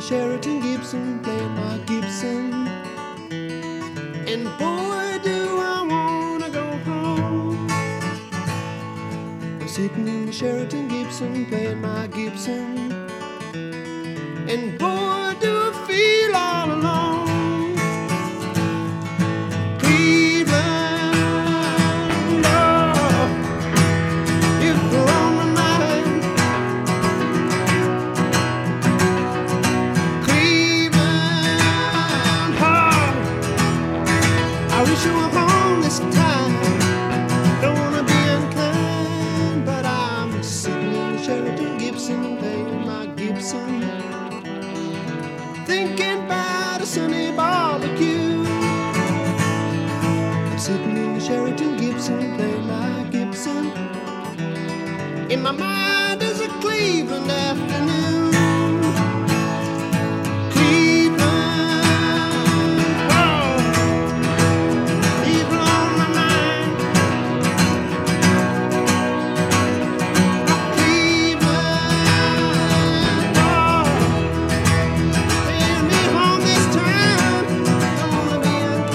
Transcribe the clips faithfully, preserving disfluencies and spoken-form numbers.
Sheraton Gibson, playing my Gibson. And boy, do I wanna go home. I'm sitting in the Sheraton Gibson, playing my Gibson. And boy, do I feel all alone. Cleveland, oh, you're on my mind. Cleveland, oh, I wish you were home this time. Don't wanna be unkind, but I'm sitting in the Sheraton Gibson, playing my Gibson. Thinking about a Sunday barbecue. I'm sitting in the Sheraton Gibson, playing my Gibson. In my mind is a Cleveland afternoon. Cleveland, oh, people on my mind. Cleveland, oh, take me home this time. Don't wanna be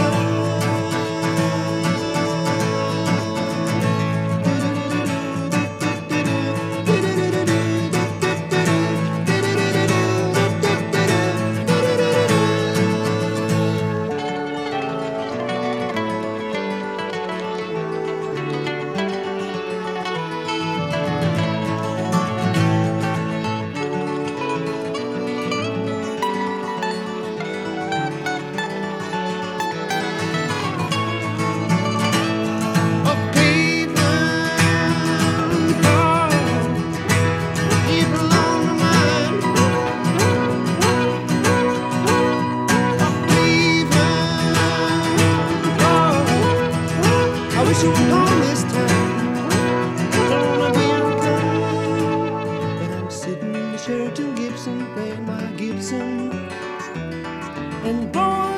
I wish you were home this time. Don't wanna be unkind, but I'm sitting in the Sheraton Gibson, playing my Gibson. And boy,